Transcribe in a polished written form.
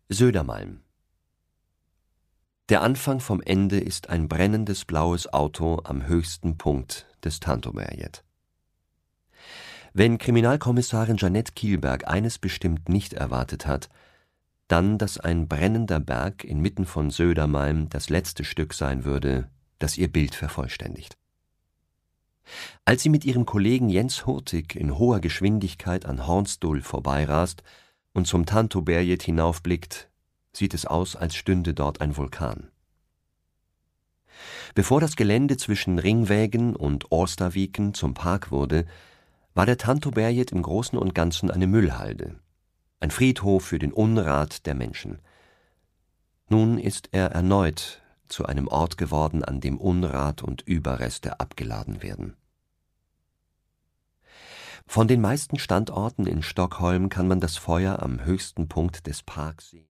Södermalm. Der Anfang vom Ende ist ein brennendes blaues Auto am höchsten Punkt des Tantoberget. Wenn Kriminalkommissarin Jeanette Kielberg eines bestimmt nicht erwartet hat, dann, dass ein brennender Berg inmitten von Södermalm das letzte Stück sein würde, das ihr Bild vervollständigt. Als sie mit ihrem Kollegen Jens Hurtig in hoher Geschwindigkeit an Hornstull vorbeirast und zum Tantoberget hinaufblickt, sieht es aus, als stünde dort ein Vulkan. Bevor das Gelände zwischen Ringvägen und Årstaviken zum Park wurde, war der Tantoberget im Großen und Ganzen eine Müllhalde, ein Friedhof für den Unrat der Menschen. Nun ist er erneut zu einem Ort geworden, an dem Unrat und Überreste abgeladen werden. Von den meisten Standorten in Stockholm kann man das Feuer am höchsten Punkt des Parks sehen.